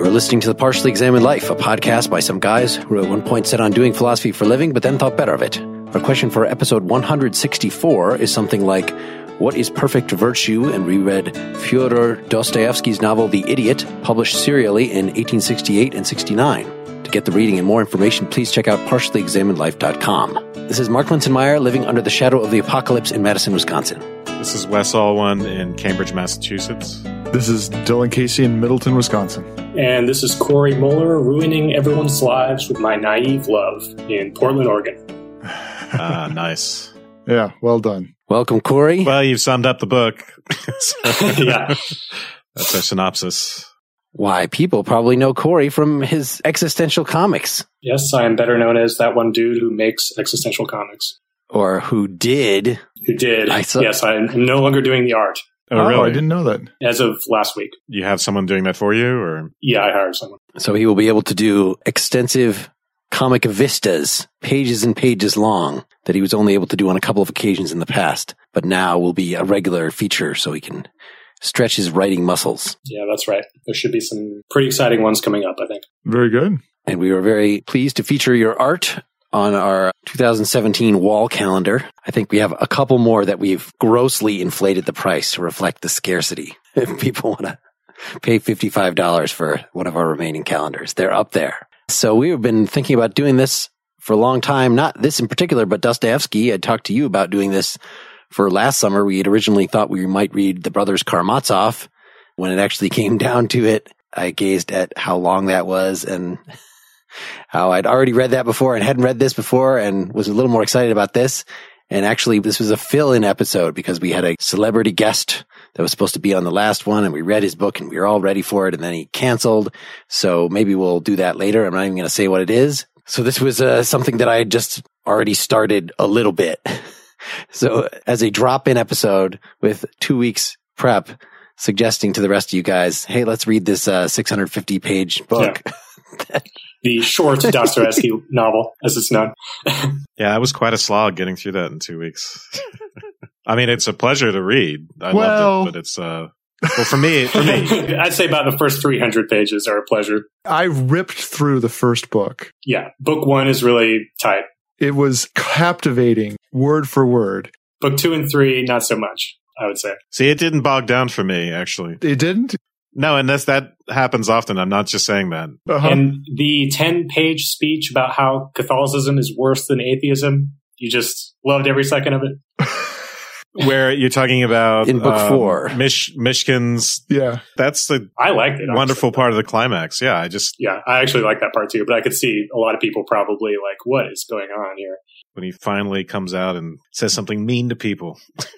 You're listening to The Partially Examined Life, a podcast by some guys who at one point set on doing philosophy for a living, but then thought better of it. Our question for episode 164 is something like, what is perfect virtue? And we read Fyodor Dostoevsky's novel The Idiot, published serially in 1868 and 69. To get the reading and more information, please check out partiallyexaminedlife.com. This is Mark Linsenmeyer, living under the shadow of the apocalypse in Madison, Wisconsin. This is Wes Alwan in Cambridge, Massachusetts. This is Dylan Casey in Middleton, Wisconsin. And this is Corey Muller, ruining everyone's lives with my naive love in Portland, Oregon. Nice. Yeah, well done. Welcome, Corey. Well, you've summed up the book. Yeah. That's our synopsis. Why, people probably know Corey from his existential comics. Yes, I am better known as that one dude who makes existential comics. Or who did. Who did. Yes, I am no longer doing the art. Oh, really? I didn't know that. As of last week. You have someone doing that for you, or? Yeah, I hired someone. So he will be able to do extensive comic vistas, pages and pages long, that he was only able to do on a couple of occasions in the past, but now will be a regular feature so he can stretch his writing muscles. Yeah, that's right. There should be some pretty exciting ones coming up, I think. Very good. And we were very pleased to feature your art on our 2017 wall calendar. I think we have a couple more that we've grossly inflated the price to reflect the scarcity. If people want to pay $55 for one of our remaining calendars, they're up there. So we've been thinking about doing this for a long time, not this in particular, but Dostoevsky. I talked to you about doing this for last summer. We had originally thought we might read The Brothers Karamazov. When it actually came down to it, I gazed at how long that was and how I'd already read that before and hadn't read this before and was a little more excited about this. And actually, this was a fill-in episode because we had a celebrity guest that was supposed to be on the last one, and we read his book and we were all ready for it, and then he canceled. So maybe we'll do that later. I'm not even going to say what it is. So this was something that I had just already started a little bit. So as a drop-in episode with 2 weeks prep, suggesting to the rest of you guys, hey, let's read this 650-page book. Yeah. The short Dostoevsky novel, as it's known. Yeah, it was quite a slog getting through that in 2 weeks. I mean, it's a pleasure to read. I loved it, but it's, well, for me. I'd say about the first 300 pages are a pleasure. I ripped through the first book. Yeah, book one is really tight. It was captivating, word for word. Book 2 and 3, not so much, I would say. See, it didn't bog down for me, actually. It didn't? No, and that happens often. I'm not just saying that. Uh-huh. And the 10-page speech about how Catholicism is worse than atheism, you just loved every second of it. Where you're talking about in book 4, Mishkin's. Yeah, that's the I liked it. Wonderful part of the climax. Yeah, I actually like that part too. But I could see a lot of people probably like, what is going on here? When he finally comes out and says something mean to people.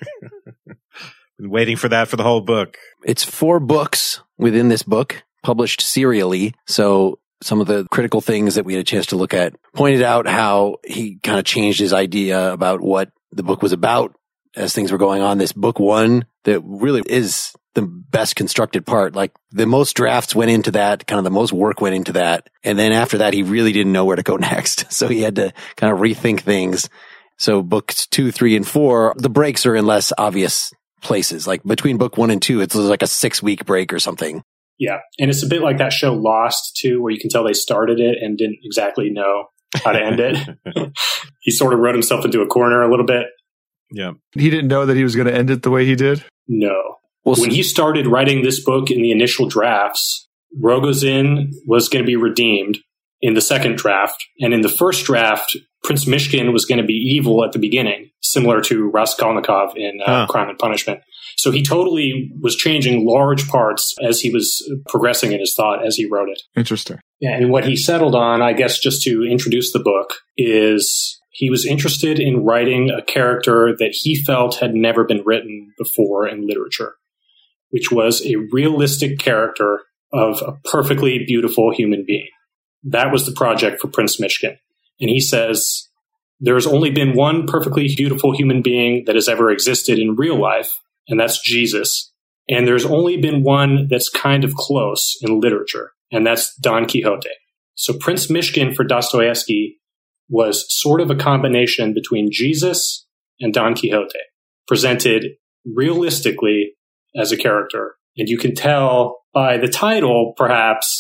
Been waiting for that for the whole book. It's 4 books within this book, published serially. So some of the critical things that we had a chance to look at pointed out how he kind of changed his idea about what the book was about as things were going on. This book 1 that really is the best constructed part. Like the most drafts went into that, kind of the most work went into that. And then after that, he really didn't know where to go next. So he had to kind of rethink things. So books 2, 3, and 4, the breaks are in less obvious places. Like between book 1 and 2, it's like a 6-week break or something. Yeah. And it's a bit like that show Lost too, where you can tell they started it and didn't exactly know how to end it. He sort of wrote himself into a corner a little bit. Yeah. He didn't know that he was going to end it the way he did? No. Well, when he started writing this book in the initial drafts, Rogozin was going to be redeemed in the second draft. And in the first draft, Prince Mishkin was going to be evil at the beginning, similar to Raskolnikov in Crime and Punishment. So he totally was changing large parts as he was progressing in his thought as he wrote it. Interesting. Yeah, and what he settled on, I guess, just to introduce the book, is he was interested in writing a character that he felt had never been written before in literature, which was a realistic character of a perfectly beautiful human being. That was the project for Prince Mishkin. And he says, there's only been one perfectly beautiful human being that has ever existed in real life, and that's Jesus. And there's only been one that's kind of close in literature, and that's Don Quixote. So Prince Mishkin for Dostoevsky was sort of a combination between Jesus and Don Quixote, presented realistically as a character. And you can tell by the title, perhaps,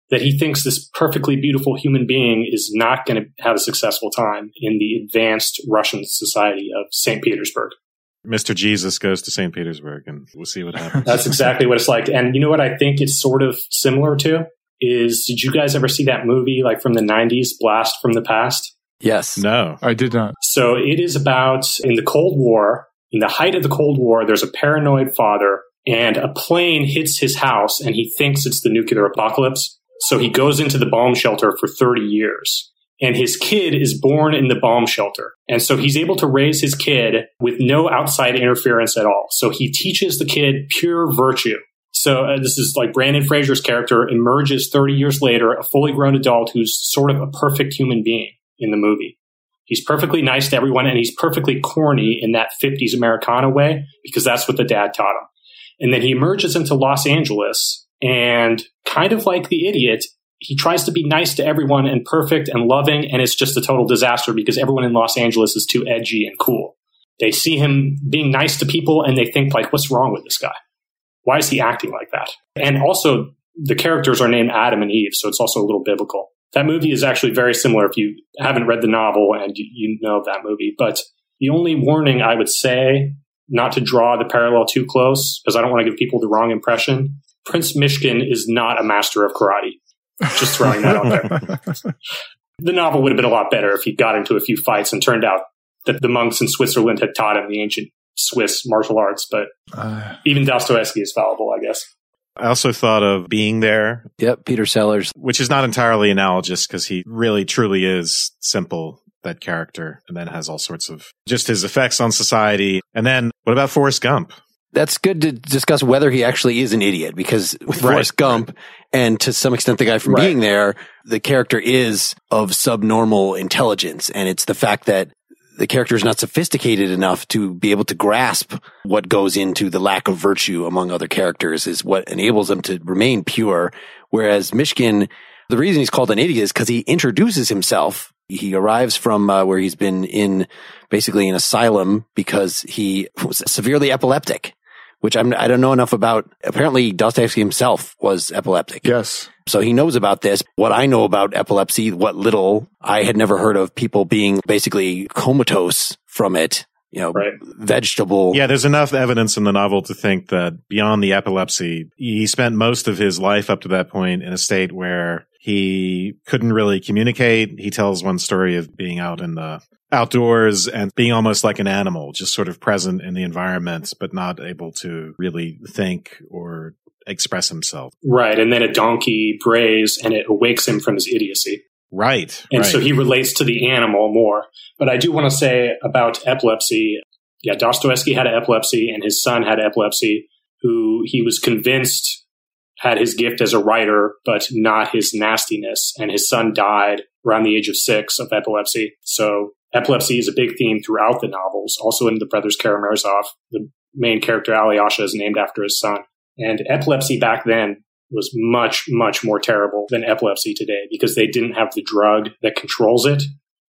that he thinks this perfectly beautiful human being is not going to have a successful time in the advanced Russian society of St. Petersburg. Mr. Jesus goes to St. Petersburg, and we'll see what happens. That's exactly what it's like. And you know what I think it's sort of similar to? Did you guys ever see that movie like from the 90s, Blast from the Past? Yes. No. I did not. So it is about in the Cold War, in the height of the Cold War, there's a paranoid father and a plane hits his house and he thinks it's the nuclear apocalypse. So he goes into the bomb shelter for 30 years. And his kid is born in the bomb shelter. And so he's able to raise his kid with no outside interference at all. So he teaches the kid pure virtue. So this is like Brandon Fraser's character emerges 30 years later, a fully grown adult who's sort of a perfect human being in the movie. He's perfectly nice to everyone, and he's perfectly corny in that 50s Americana way, because that's what the dad taught him. And then he emerges into Los Angeles, and kind of like the idiot, he tries to be nice to everyone and perfect and loving, and it's just a total disaster because everyone in Los Angeles is too edgy and cool. They see him being nice to people, and they think, like, what's wrong with this guy? Why is he acting like that? And also, the characters are named Adam and Eve, so it's also a little biblical. That movie is actually very similar if you haven't read the novel and you know that movie. But the only warning I would say, not to draw the parallel too close, because I don't want to give people the wrong impression, Prince Mishkin is not a master of karate. Just throwing that out there. The novel would have been a lot better if he got into a few fights and turned out that the monks in Switzerland had taught him the ancient Swiss martial arts. But even Dostoevsky is fallible, I guess. I also thought of Being There. Yep, Peter Sellers. Which is not entirely analogous because he really truly is simple, that character, and then has all sorts of just his effects on society. And then what about Forrest Gump? That's good to discuss whether he actually is an idiot, because with Forrest Gump, and to some extent the guy from Being There, the character is of subnormal intelligence. And it's the fact that the character is not sophisticated enough to be able to grasp what goes into the lack of virtue among other characters is what enables them to remain pure. Whereas Mishkin, the reason he's called an idiot is because he introduces himself. He arrives from where he's been in basically an asylum because he was severely epileptic, which I don't know enough about. Apparently, Dostoevsky himself was epileptic. Yes. So he knows about this. What I know about epilepsy, what little, I had never heard of people being basically comatose from it, vegetable. Yeah, there's enough evidence in the novel to think that beyond the epilepsy, he spent most of his life up to that point in a state where he couldn't really communicate. He tells one story of being out in the outdoors and being almost like an animal, just sort of present in the environment, but not able to really think or express himself. Right. And then a donkey brays and it awakes him from his idiocy. Right. And so he relates to the animal more. But I do want to say about epilepsy. Yeah, Dostoevsky had epilepsy and his son had epilepsy, who he was convinced had his gift as a writer, but not his nastiness. And his son died around the age of 6 of epilepsy. So epilepsy is a big theme throughout the novels. Also in The Brothers Karamazov, the main character Alyosha is named after his son. And epilepsy back then was much, much more terrible than epilepsy today because they didn't have the drug that controls it.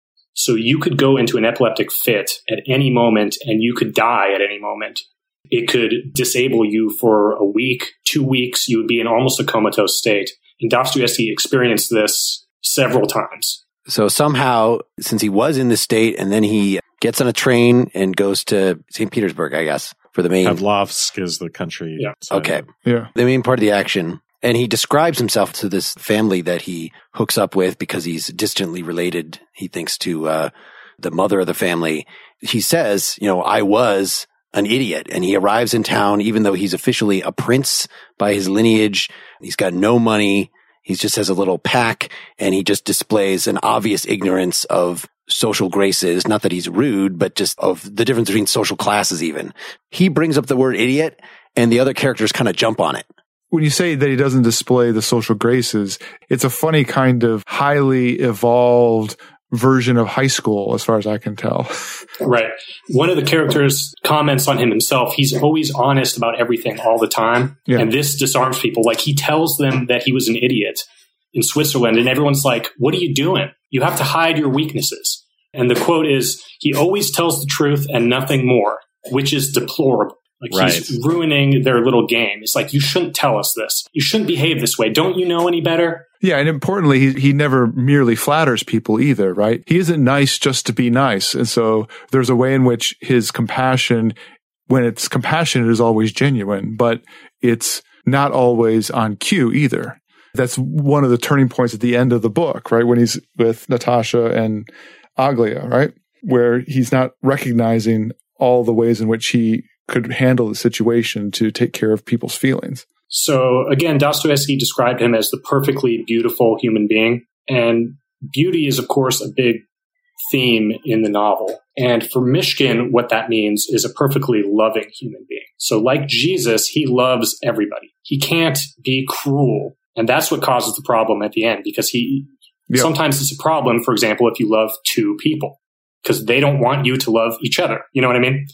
So you could go into an epileptic fit at any moment and you could die at any moment. It could disable you for a week, 2 weeks. You would be in almost a comatose state. And Dostoevsky experienced this several times. So somehow, since he was in this state and then he gets on a train and goes to St. Petersburg, I guess, for the main... Pavlovsk is the country. Yeah. Okay. Yeah. The main part of the action. And he describes himself to this family that he hooks up with because he's distantly related, he thinks, to the mother of the family. He says, I was an idiot. And he arrives in town, even though he's officially a prince by his lineage. He's got no money. He just has a little pack and he just displays an obvious ignorance of social graces. Not that he's rude, but just of the difference between social classes even. He brings up the word idiot and the other characters kind of jump on it. When you say that he doesn't display the social graces, it's a funny kind of highly evolved version of high school, as far as I can tell. Right. One of the characters comments on him himself. He's always honest about everything all the time. Yeah. And this disarms people. Like, he tells them that he was an idiot in Switzerland, and everyone's like, what are you doing? You have to hide your weaknesses. And the quote is, he always tells the truth and nothing more, which is deplorable. Like Right. he's ruining their little game. It's like, you shouldn't tell us this. You shouldn't behave this way. Don't you know any better? Yeah, and importantly, he never merely flatters people either, right? He isn't nice just to be nice. And so there's a way in which his compassion, when it's compassionate, is always genuine, but it's not always on cue either. That's one of the turning points at the end of the book, right? When he's with Natasha and Aglia, right? Where he's not recognizing all the ways in which he could handle the situation to take care of people's feelings. So again, Dostoevsky described him as the perfectly beautiful human being. And beauty is, of course, a big theme in the novel. And for Mishkin, what that means is a perfectly loving human being. So like Jesus, he loves everybody. He can't be cruel. And that's what causes the problem at the end, because sometimes it's a problem, for example, if you love two people, because they don't want you to love each other. You know what I mean?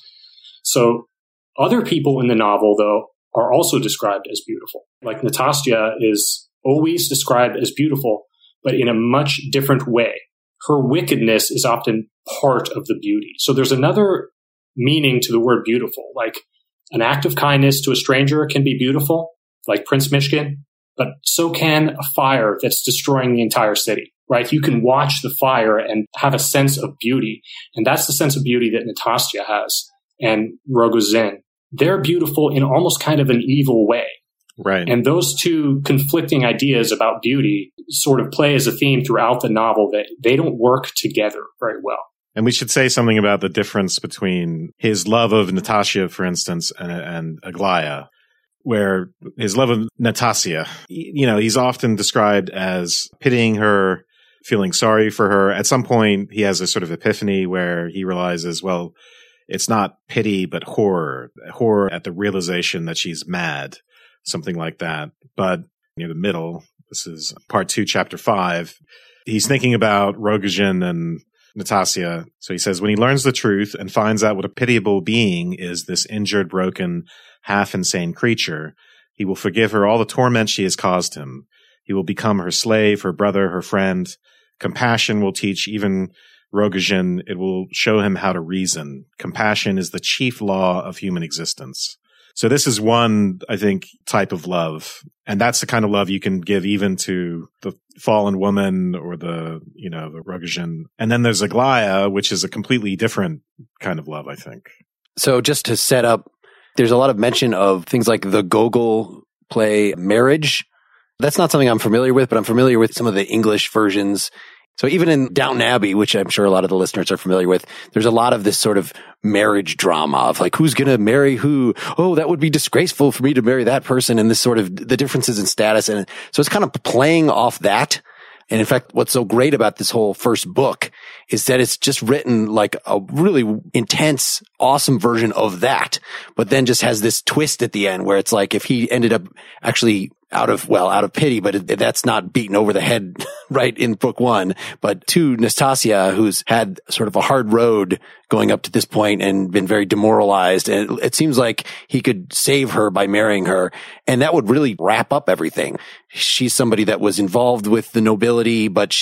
So other people in the novel, though, are also described as beautiful. Like Natasya is always described as beautiful, but in a much different way. Her wickedness is often part of the beauty. So there's another meaning to the word beautiful. Like an act of kindness to a stranger can be beautiful, like Prince Mishkin, but so can a fire that's destroying the entire city, right? You can watch the fire and have a sense of beauty. And that's the sense of beauty that Natasya has and Rogozin. They're beautiful in almost kind of an evil way. Right. And those two conflicting ideas about beauty sort of play as a theme throughout the novel, that they don't work together very well. And we should say something about the difference between his love of Natasha, for instance, and Aglaia, where his love of Natasya, he's often described as pitying her, feeling sorry for her. At some point, he has a sort of epiphany where he realizes, well, it's not pity, but horror at the realization that she's mad, something like that. But near the middle, this is part 2, chapter 5, he's thinking about Rogozin and Natasya. So he says, when he learns the truth and finds out what a pitiable being is this injured, broken, half-insane creature, he will forgive her all the torment she has caused him. He will become her slave, her brother, her friend. Compassion will teach even Rogozin. It will show him how to reason. Compassion is the chief law of human existence. So this is one, I think, type of love. And that's the kind of love you can give even to the fallen woman or the Rogozin. And then there's Aglaia, which is a completely different kind of love, I think. So just to set up, there's a lot of mention of things like the Gogol play Marriage. That's not something I'm familiar with, but I'm familiar with some of the English versions. So even in Downton Abbey, which I'm sure a lot of the listeners are familiar with, there's a lot of this sort of marriage drama of like, who's going to marry who? Oh, that would be disgraceful for me to marry that person, and this sort of the differences in status. And so it's kind of playing off that. And in fact, what's so great about this whole first book is that it's just written like a really intense, awesome version of that, but then just has this twist at the end where it's like if he ended up actually out of pity, but that's not beaten over the head right in book 1, but to Nastasia, who's had sort of a hard road going up to this point and been very demoralized. And it seems like he could save her by marrying her. And that would really wrap up everything. She's somebody that was involved with the nobility, but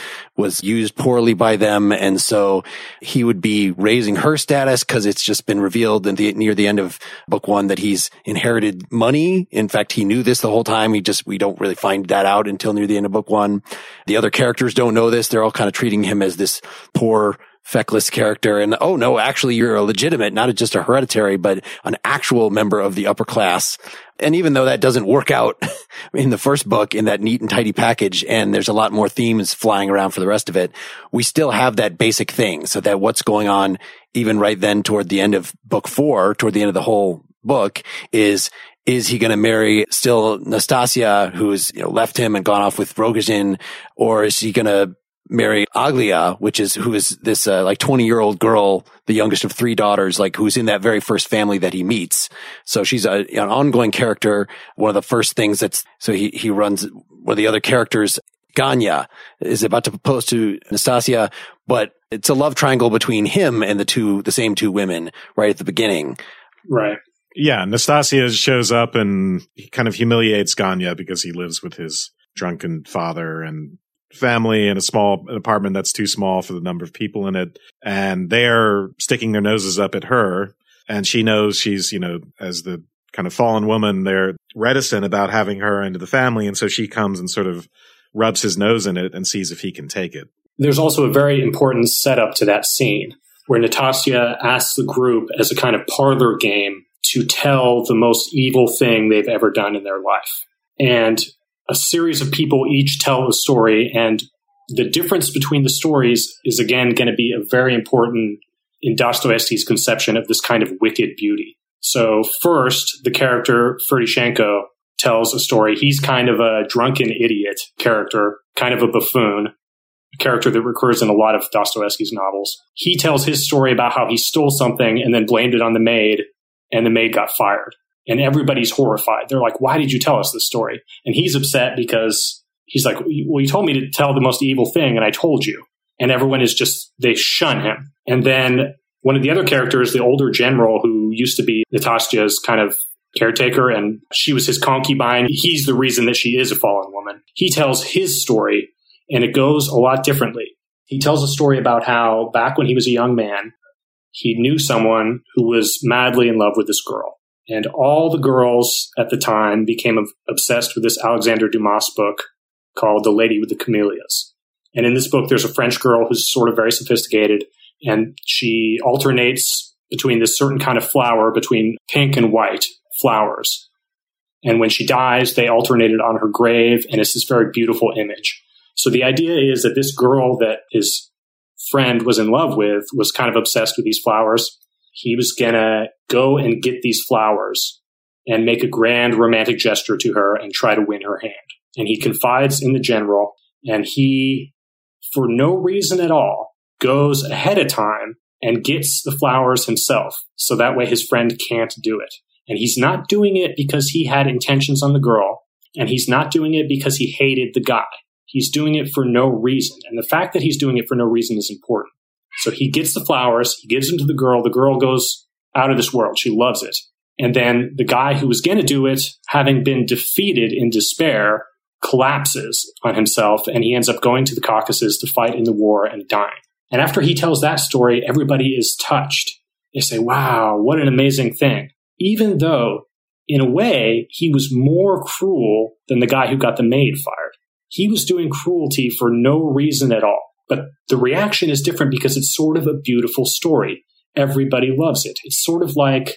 was used poorly by them. And so he would be raising her status because it's just been revealed near the end of book 1 that he's inherited money. In fact, he knew this the whole time. We don't really find that out until near the end of book 1. The other characters don't know this. They're all kind of treating him as this poor, feckless character. And, oh no, actually you're a legitimate, not just a hereditary, but an actual member of the upper class. And even though that doesn't work out in the first book in that neat and tidy package, and there's a lot more themes flying around for the rest of it, we still have that basic thing. So that what's going on even right then toward the end of book 4, toward the end of the whole book is he going to marry still Nastasia, who's left him and gone off with Rogozin, or is he going to marry Aglia, who is this like 20-year-old girl, the youngest of 3 daughters, like who's in that very first family that he meets. So she's an ongoing character. One of the first things he runs one of the other characters, Ganya, is about to propose to Nastasia, but it's a love triangle between him and the same 2 women right at the beginning. Right. Yeah, Nastasia shows up and he kind of humiliates Ganya because he lives with his drunken father and family in an apartment that's too small for the number of people in it. And they're sticking their noses up at her. And she knows she's, as the kind of fallen woman, they're reticent about having her into the family. And so she comes and sort of rubs his nose in it and sees if he can take it. There's also a very important setup to that scene where Natasha asks the group as a kind of parlor game to tell the most evil thing they've ever done in their life. And a series of people each tell a story, and the difference between the stories is, again, going to be a very important in Dostoevsky's conception of this kind of wicked beauty. So first, the character Ferdyshenko tells a story. He's kind of a drunken idiot character, kind of a buffoon, a character that recurs in a lot of Dostoevsky's novels. He tells his story about how he stole something and then blamed it on the maid, and the maid got fired. And everybody's horrified. They're like, why did you tell us this story? And he's upset because he's like, well, you told me to tell the most evil thing, and I told you. And everyone is just, they shun him. And then one of the other characters, the older general who used to be Natasha's kind of caretaker, and she was his concubine. He's the reason that she is a fallen woman. He tells his story, and it goes a lot differently. He tells a story about how back when he was a young man, he knew someone who was madly in love with this girl. And all the girls at the time became obsessed with this Alexander Dumas book called The Lady with the Camellias. And in this book, there's a French girl who's sort of very sophisticated, and she alternates between this certain kind of flower, between pink and white flowers. And when she dies, they alternate it on her grave, and it's this very beautiful image. So the idea is that this girl that his friend was in love with was kind of obsessed with these flowers. He was going to go and get these flowers and make a grand romantic gesture to her and try to win her hand. And he confides in the general, and he, for no reason at all, goes ahead of time and gets the flowers himself. So that way his friend can't do it. And he's not doing it because he had intentions on the girl, and he's not doing it because he hated the guy. He's doing it for no reason. And the fact that he's doing it for no reason is important. So he gets the flowers, he gives them to the girl goes out of this world. She loves it. And then the guy who was going to do it, having been defeated in despair, collapses on himself, and he ends up going to the Caucasus to fight in the war and dying. And after he tells that story, everybody is touched. They say, wow, what an amazing thing. Even though, in a way, he was more cruel than the guy who got the maid fired. He was doing cruelty for no reason at all. But the reaction is different because it's sort of a beautiful story. Everybody loves it. It's sort of like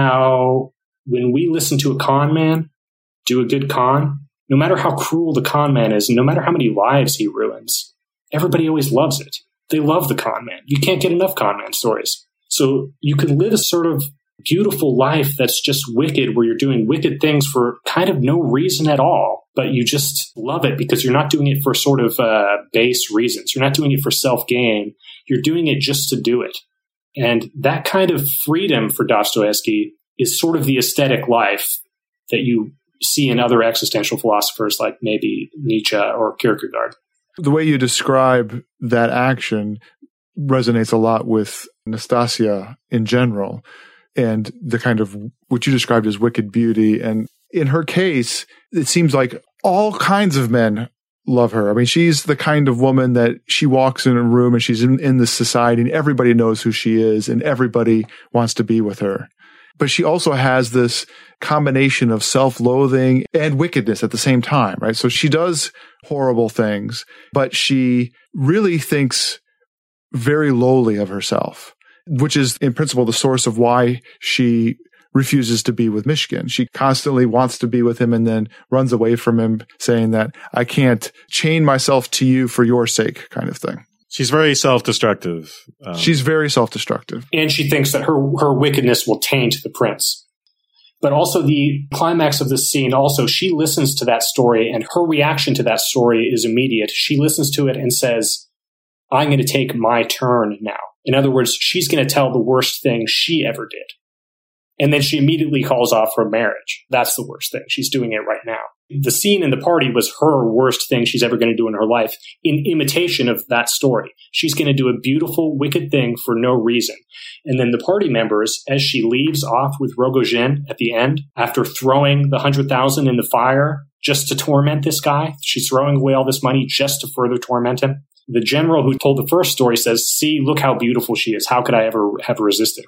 how when we listen to a con man do a good con, no matter how cruel the con man is, and no matter how many lives he ruins, everybody always loves it. They love the con man. You can't get enough con man stories. So you can live a sort of beautiful life that's just wicked, where you're doing wicked things for kind of no reason at all, but you just love it because you're not doing it for sort of base reasons. You're not doing it for self-gain. You're doing it just to do it. And that kind of freedom for Dostoevsky is sort of the aesthetic life that you see in other existential philosophers like maybe Nietzsche or Kierkegaard. The way you describe that action resonates a lot with Nastasia in general, and the kind of what you described as wicked beauty. And in her case, it seems like all kinds of men love her. I mean, she's the kind of woman that she walks in a room and she's in this society and everybody knows who she is and everybody wants to be with her. But she also has this combination of self-loathing and wickedness at the same time, right? So she does horrible things, but she really thinks very lowly of herself, which is in principle the source of why she refuses to be with Mishkin. She constantly wants to be with him and then runs away from him, saying that I can't chain myself to you for your sake, kind of thing. She's very self-destructive. She's very self-destructive. And she thinks that her wickedness will taint the prince. But also the climax of this scene, also, she listens to that story, and her reaction to that story is immediate. She listens to it and says, I'm going to take my turn now. In other words, she's going to tell the worst thing she ever did. And then she immediately calls off her marriage. That's the worst thing. She's doing it right now. The scene in the party was her worst thing she's ever going to do in her life in imitation of that story. She's going to do a beautiful, wicked thing for no reason. And then the party members, as she leaves off with Rogojin at the end, after throwing the 100,000 in the fire just to torment this guy, she's throwing away all this money just to further torment him. The general who told the first story says, see, look how beautiful she is. How could I ever have resisted her?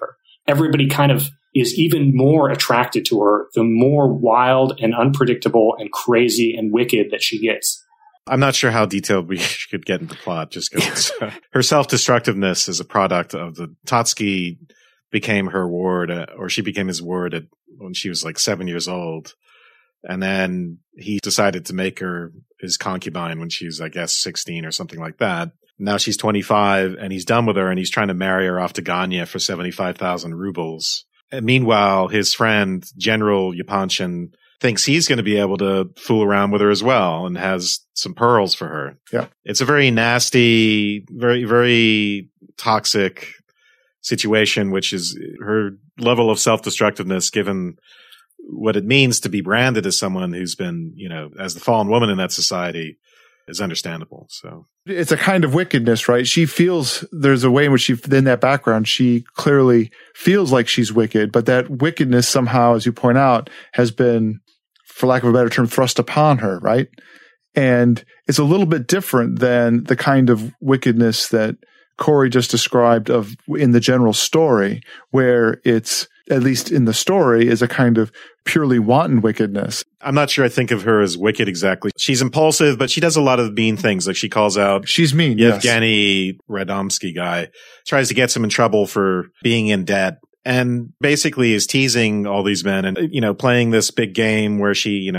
everybody kind of is even more attracted to her the more wild and unpredictable and crazy and wicked that she gets. I'm not sure how detailed we could get into plot, just because her self-destructiveness is a product of the Tatsuki became her ward, or she became his ward when she was like 7 years old. And then he decided to make her his concubine when she was, I guess, 16 or something like that. Now she's 25 and he's done with her and he's trying to marry her off to Ganya for 75,000 rubles. And meanwhile, his friend, General Yapanshin, thinks he's going to be able to fool around with her as well and has some pearls for her. Yeah. It's a very nasty, very, very toxic situation, which is her level of self-destructiveness given what it means to be branded as someone who's been, as the fallen woman in that society is understandable. So it's a kind of wickedness, right? She feels there's a way in which in that background, she clearly feels like she's wicked, but that wickedness somehow, as you point out, has been, for lack of a better term, thrust upon her, right? And it's a little bit different than the kind of wickedness that Corey just described in the general story, where it's, at least in the story, is a kind of purely wanton wickedness. I'm not sure I think of her as wicked exactly. She's impulsive, but she does a lot of mean things. Like she calls out she's mean, Yevgeny Radomsky guy, tries to get him in trouble for being in debt, and basically is teasing all these men and, playing this big game where she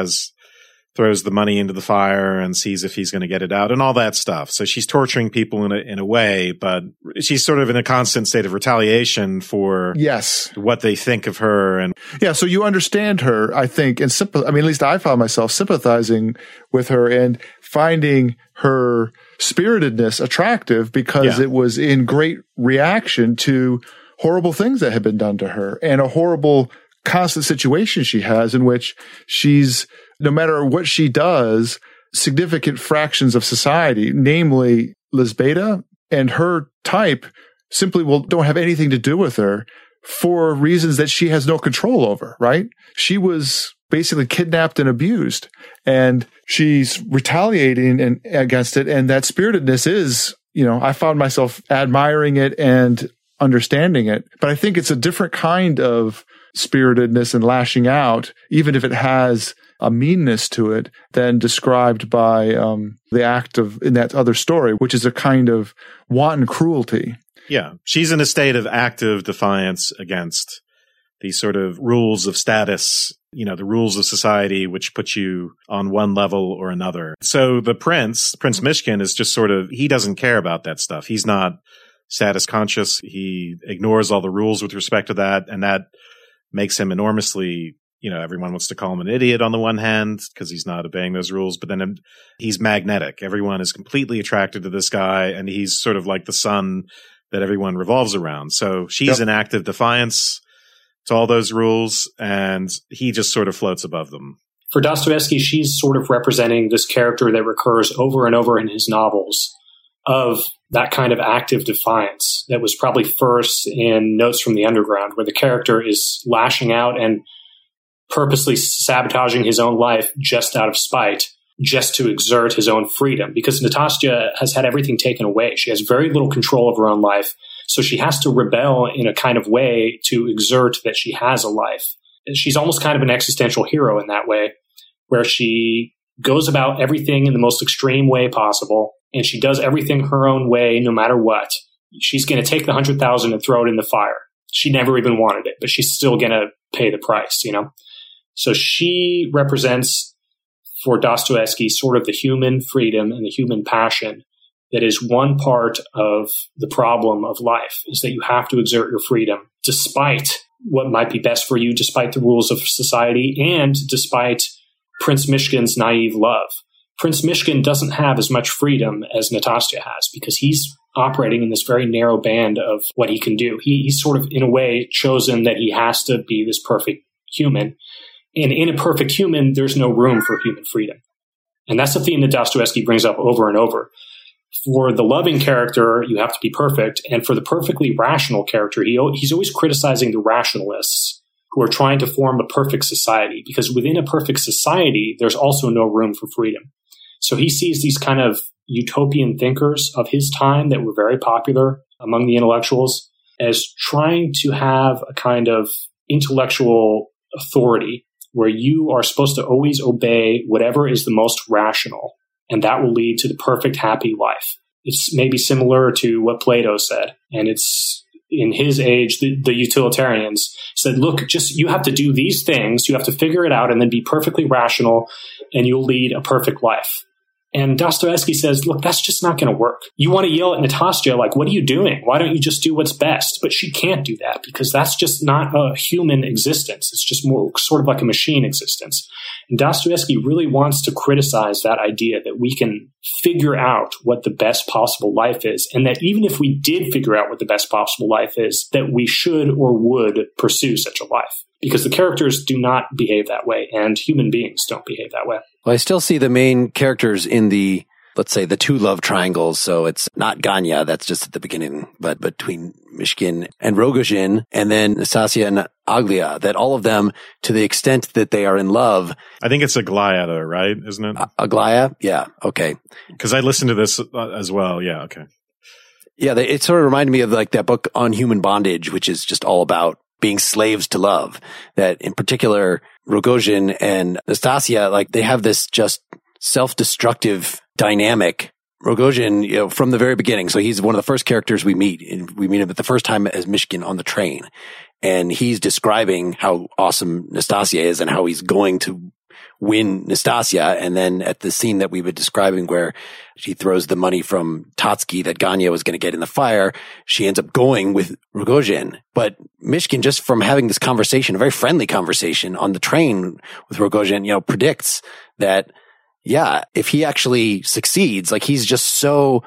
throws the money into the fire and sees if he's going to get it out and all that stuff. So she's torturing people in a way, but she's sort of in a constant state of retaliation for what they think of her. And so you understand her, I think, and at least I found myself sympathizing with her and finding her spiritedness attractive because it was in great reaction to horrible things that had been done to her and a horrible constant situation she has in which she's, no matter what she does, significant fractions of society, namely Lisbeta and her type, simply don't have anything to do with her for reasons that she has no control over, right? She was basically kidnapped and abused, and she's retaliating against it. And that spiritedness is, I found myself admiring it and understanding it. But I think it's a different kind of spiritedness and lashing out, even if it has a meanness to it, than described by the act in that other story, which is a kind of wanton cruelty. Yeah. She's in a state of active defiance against these sort of rules of status, the rules of society, which put you on one level or another. So the Prince Mishkin, is just he doesn't care about that stuff. He's not status conscious. He ignores all the rules with respect to that. And that makes him enormously, everyone wants to call him an idiot on the one hand because he's not obeying those rules, but then he's magnetic. Everyone is completely attracted to this guy, and he's sort of like the sun that everyone revolves around. So she's in active defiance to all those rules, and he just sort of floats above them. For Dostoevsky, she's sort of representing this character that recurs over and over in his novels of that kind of active defiance that was probably first in Notes from the Underground, where the character is lashing out and purposely sabotaging his own life just out of spite, just to exert his own freedom. Because Natasha has had everything taken away. She has very little control of her own life. So she has to rebel in a kind of way to exert that she has a life. She's almost kind of an existential hero in that way, where she goes about everything in the most extreme way possible, and she does everything her own way no matter what. She's going to take the 100,000 and throw it in the fire. She never even wanted it, but she's still going to pay the price, So she represents, for Dostoevsky, sort of the human freedom and the human passion that is one part of the problem of life, is that you have to exert your freedom despite what might be best for you, despite the rules of society, and despite Prince Mishkin's naive love. Prince Mishkin doesn't have as much freedom as Natasha has because he's operating in this very narrow band of what he can do. He's sort of, in a way, chosen that he has to be this perfect human. And in a perfect human, there's no room for human freedom. And that's the theme that Dostoevsky brings up over and over. For the loving character, you have to be perfect. And for the perfectly rational character, he's always criticizing the rationalists who are trying to form a perfect society, because within a perfect society, there's also no room for freedom. So he sees these kind of utopian thinkers of his time that were very popular among the intellectuals as trying to have a kind of intellectual authority where you are supposed to always obey whatever is the most rational, and that will lead to the perfect, happy life. It's maybe similar to what Plato said, and it's in his age, the utilitarians said, look, just you have to do these things, you have to figure it out and then be perfectly rational, and you'll lead a perfect life. And Dostoevsky says, look, that's just not going to work. You want to yell at Natasha, like, what are you doing? Why don't you just do what's best? But she can't do that because that's just not a human existence. It's just more sort of like a machine existence. And Dostoevsky really wants to criticize that idea that we can figure out what the best possible life is. And that even if we did figure out what the best possible life is, that we should or would pursue such a life. Because the characters do not behave that way, and human beings don't behave that way. Well, I still see the main characters in the, let's say, the two love triangles. So it's not Ganya, that's just at the beginning, but between Mishkin and Rogozhin, and then Nastasia and Aglia, that all of them, to the extent that they are in love. I think it's Aglaia, though, right? Isn't it? Aglaia? Yeah. Okay. Because I listened to this as well. Yeah. Okay. Yeah. It sort of reminded me of like that book on human bondage, which is just all about being slaves to love. That in particular, Rogozhin and Nastasia, like they have this just self-destructive dynamic. Rogozhin, from the very beginning. So he's one of the first characters we meet, and we meet him at the first time as Mishkin on the train. And he's describing how awesome Nastasia is and how he's going to win Nastasia. And then at the scene that we were describing where she throws the money from Tatsky that Ganya was going to get in the fire, she ends up going with Rogozhin. But Mishkin, just from having this conversation, a very friendly conversation on the train with Rogozhin, predicts that, yeah, if he actually succeeds, like he's just so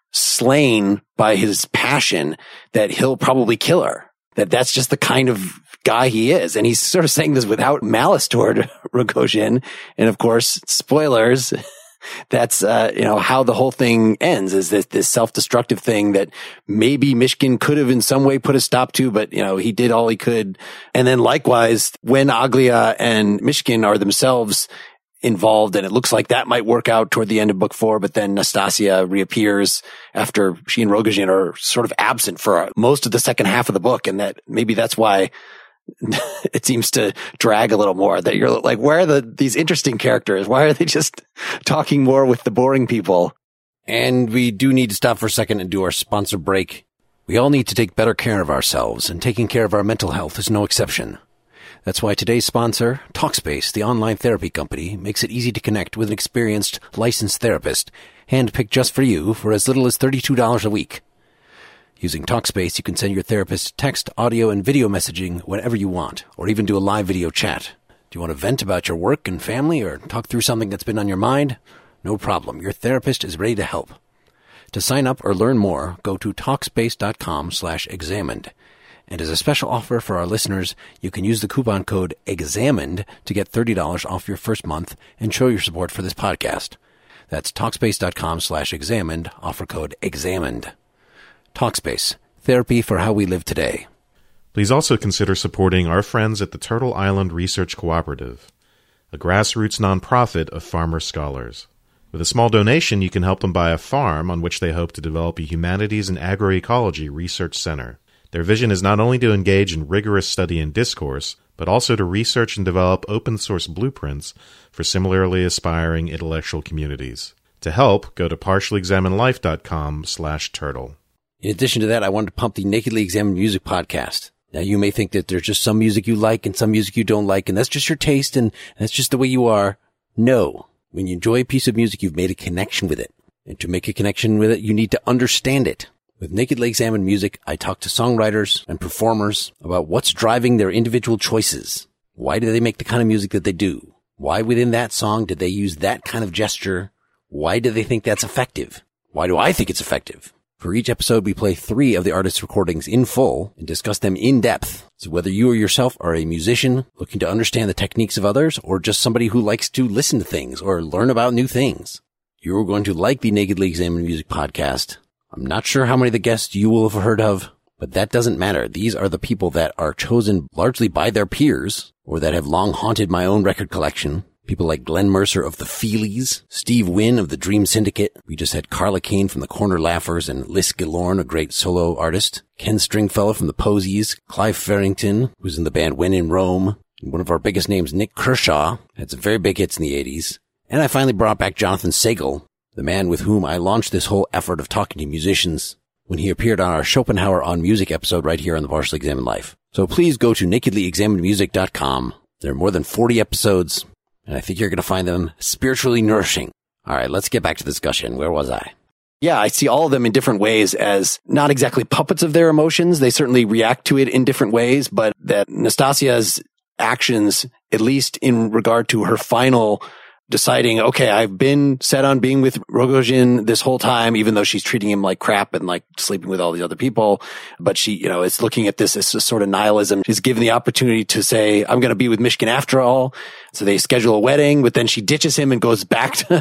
slain by his passion that he'll probably kill her. That's just the kind of guy he is. And he's sort of saying this without malice toward Rogozhin. And of course, spoilers, that's, how the whole thing ends, is this self-destructive thing that maybe Mishkin could have in some way put a stop to, but, he did all he could. And then likewise, when Aglia and Mishkin are themselves involved, and it looks like that might work out toward the end of book 4, but then Nastasia reappears after she and Rogozhin are sort of absent for most of the second half of the book, and that maybe that's why it seems to drag a little more, that you're like, where are these interesting characters? Why are they just talking more with the boring people? And we do need to stop for a second and do our sponsor break. We all need to take better care of ourselves, and taking care of our mental health is no exception. That's why today's sponsor, Talkspace, the online therapy company, makes it easy to connect with an experienced, licensed therapist, handpicked just for you for as little as $32 a week. Using Talkspace, you can send your therapist text, audio, and video messaging whenever you want, or even do a live video chat. Do you want to vent about your work and family, or talk through something that's been on your mind? No problem. Your therapist is ready to help. To sign up or learn more, go to Talkspace.com/examined. And as a special offer for our listeners, you can use the coupon code EXAMINED to get $30 off your first month and show your support for this podcast. That's Talkspace.com/examined, offer code EXAMINED. Talkspace, therapy for how we live today. Please also consider supporting our friends at the Turtle Island Research Cooperative, a grassroots nonprofit of farmer scholars. With a small donation, you can help them buy a farm on which they hope to develop a humanities and agroecology research center. Their vision is not only to engage in rigorous study and discourse, but also to research and develop open-source blueprints for similarly aspiring intellectual communities. To help, go to partiallyexaminedlife.com/turtle. In addition to that, I wanted to pump the Nakedly Examined Music podcast. Now, you may think that there's just some music you like and some music you don't like, and that's just your taste, and that's just the way you are. No. When you enjoy a piece of music, you've made a connection with it. And to make a connection with it, you need to understand it. With Nakedly Examined Music, I talk to songwriters and performers about what's driving their individual choices. Why do they make the kind of music that they do? Why within that song did they use that kind of gesture? Why do they think that's effective? Why do I think it's effective? For each episode, we play 3 of the artist's recordings in full and discuss them in depth. So whether you or yourself are a musician looking to understand the techniques of others, or just somebody who likes to listen to things or learn about new things, you're going to like the Nakedly Examined Music podcast. I'm not sure how many of the guests you will have heard of, but that doesn't matter. These are the people that are chosen largely by their peers, or that have long haunted my own record collection. People like Glenn Mercer of the Feelies, Steve Wynn of the Dream Syndicate. We just had Carla Kane from the Corner Laughers and Liz Gillorn, a great solo artist. Ken Stringfellow from the Posies. Clive Farrington, who's in the band When in Rome. And one of our biggest names, Nick Kershaw, had some very big hits in the 80s. And I finally brought back Jonathan Sagal, the man with whom I launched this whole effort of talking to musicians when he appeared on our Schopenhauer on Music episode right here on the Partially Examined Life. So please go to nakedlyexaminedmusic.com. There are more than 40 episodes, and I think you're going to find them spiritually nourishing. All right, let's get back to the discussion. Where was I? Yeah, I see all of them in different ways as not exactly puppets of their emotions. They certainly react to it in different ways, but that Nastasia's actions, at least in regard to her final deciding, okay, I've been set on being with Rogojin this whole time, even though she's treating him like crap and like sleeping with all these other people. But she, is looking at this as a sort of nihilism. She's given the opportunity to say, I'm going to be with Mishkin after all. So they schedule a wedding, but then she ditches him and goes back to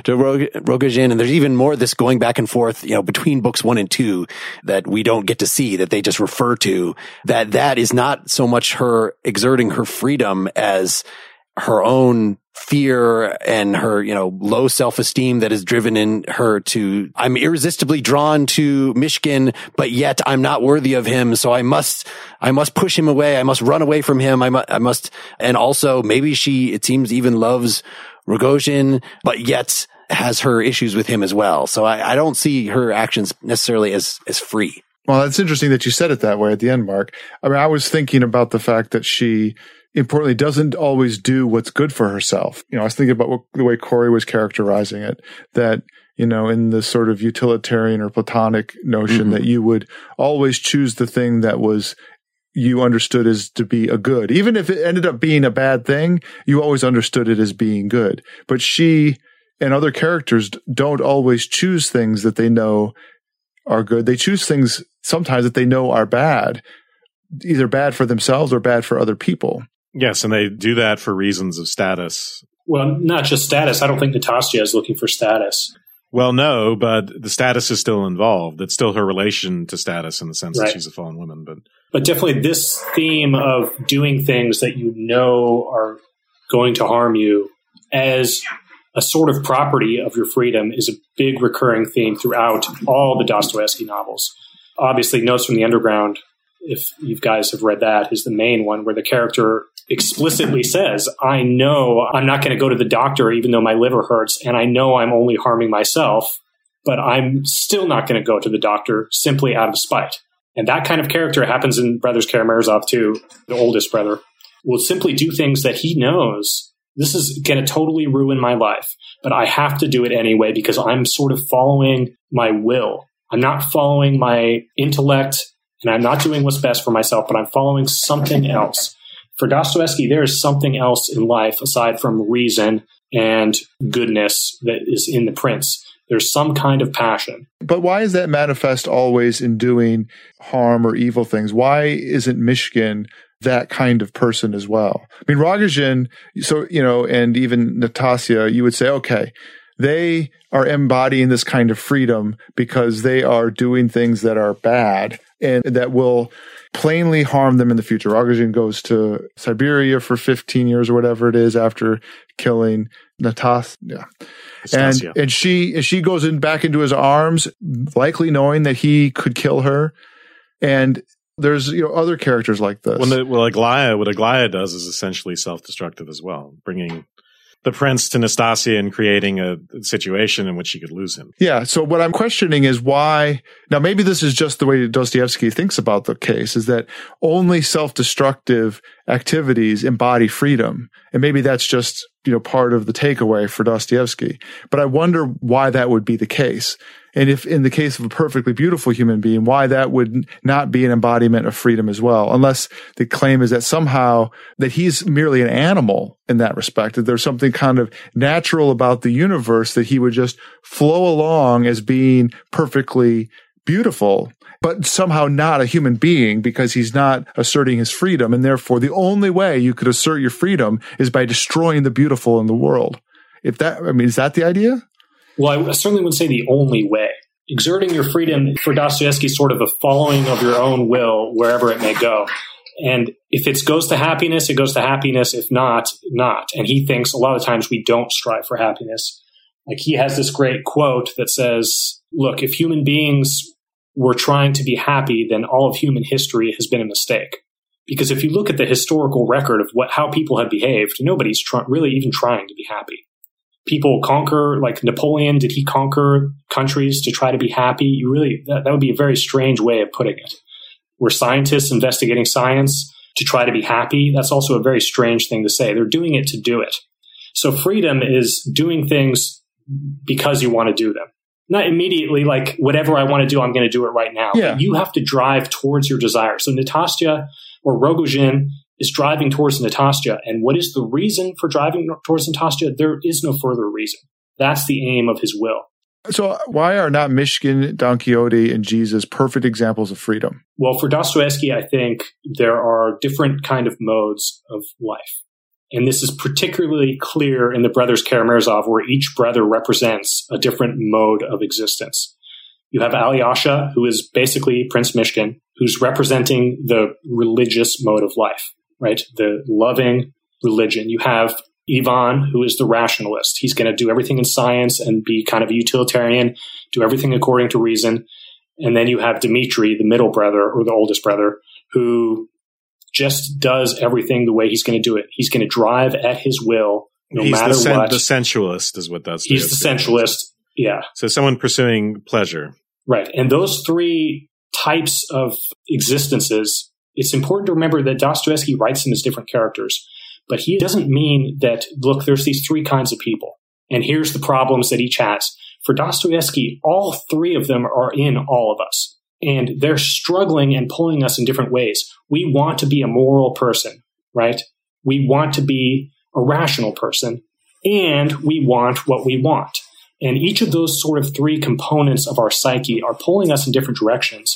Rogojin. And there's even more of this going back and forth, between books 1 and 2 that we don't get to see, that they just refer to, that is not so much her exerting her freedom as her own fear and her, low self-esteem that is driven in her to, I'm irresistibly drawn to Mishkin, but yet I'm not worthy of him. So I must push him away. I must run away from him. I must, and also maybe it seems even loves Rogojin, but yet has her issues with him as well. So I don't see her actions necessarily as free. Well, it's interesting that you said it that way at the end, Mark. I mean, I was thinking about the fact that she importantly doesn't always do what's good for herself. I was thinking about the way Corey was characterizing it, that, in the sort of utilitarian or Platonic notion that you would always choose the thing that was you understood as to be a good. Even if it ended up being a bad thing, you always understood it as being good. But she and other characters don't always choose things that they know are good. They choose things sometimes that they know are bad, either bad for themselves or bad for other people. Yes, and they do that for reasons of status. Well, not just status. I don't think Natasha is looking for status. Well, no, but the status is still involved. It's still her relation to status in the sense that she's a fallen woman. But definitely this theme of doing things that you know are going to harm you as a sort of property of your freedom is a big recurring theme throughout all the Dostoevsky novels. Obviously, Notes from the Underground, if you guys have read that, is the main one where the character explicitly says, I know I'm not going to go to the doctor even though my liver hurts, and I know I'm only harming myself, but I'm still not going to go to the doctor simply out of spite. And that kind of character happens in Brothers Karamazov too. The oldest brother will simply do things that he knows, this is going to totally ruin my life, but I have to do it anyway because I'm sort of following my will. I'm not following my intellect, and I'm not doing what's best for myself, but I'm following something else. For Dostoevsky, there is something else in life aside from reason and goodness that is in the prince. There's some kind of passion. But why is that manifest always in doing harm or evil things? Why isn't Mishkin that kind of person as well? I mean, Rogojin, and even Natasha, you would say, okay, they are embodying this kind of freedom because they are doing things that are bad and that will plainly harm them in the future. Rogojin goes to Siberia for 15 years or whatever it is after killing Natasha. Yeah. And she goes back into his arms, likely knowing that he could kill her. And there's other characters like this. What Aglaya does is essentially self-destructive as well, bringing the prince to Nastasia and creating a situation in which she could lose him. Yeah. So what I'm questioning is why, now maybe this is just the way Dostoevsky thinks about the case, is that only self-destructive activities embody freedom. And maybe that's just, part of the takeaway for Dostoevsky. But I wonder why that would be the case. And if in the case of a perfectly beautiful human being, why that would not be an embodiment of freedom as well, unless the claim is that somehow that he's merely an animal in that respect, that there's something kind of natural about the universe that he would just flow along as being perfectly beautiful, but somehow not a human being because he's not asserting his freedom. And therefore, the only way you could assert your freedom is by destroying the beautiful in the world. Is that the idea? Well, I certainly wouldn't say the only way. Exerting your freedom for Dostoevsky is sort of a following of your own will wherever it may go. And if it goes to happiness, it goes to happiness. If not, not. And he thinks a lot of times we don't strive for happiness. Like he has this great quote that says, look, if human beings were trying to be happy, then all of human history has been a mistake. Because if you look at the historical record of how people have behaved, nobody's really even trying to be happy. People conquer, like Napoleon, did he conquer countries to try to be happy? That would be a very strange way of putting it. Were scientists investigating science to try to be happy? That's also a very strange thing to say. They're doing it to do it. So freedom is doing things because you want to do them. Not immediately like whatever I want to do, I'm going to do it right now. Yeah. But you have to drive towards your desire. So Natasha or Rogojin is driving towards Natasha. And what is the reason for driving towards Natasha? There is no further reason. That's the aim of his will. So why are not Mishkin, Don Quixote, and Jesus perfect examples of freedom? Well, for Dostoevsky, I think there are different kind of modes of life. And this is particularly clear in the brothers Karamazov, where each brother represents a different mode of existence. You have Alyosha, who is basically Prince Mishkin, who's representing the religious mode of life, right? The loving religion. You have Ivan, who is the rationalist. He's going to do everything in science and be kind of a utilitarian, do everything according to reason. And then you have Dmitri, the middle brother or the oldest brother, who just does everything the way he's going to do it. He's going to drive at his will, no matter what. The sensualist is what that's. He's the sensualist. Yeah. So someone pursuing pleasure. Right. And those three types of existences, it's important to remember that Dostoevsky writes them as different characters, but he doesn't mean that, look, there's these three kinds of people, and here's the problems that each has. For Dostoevsky, all three of them are in all of us, and they're struggling and pulling us in different ways. We want to be a moral person, right? We want to be a rational person, and we want what we want. And each of those sort of three components of our psyche are pulling us in different directions.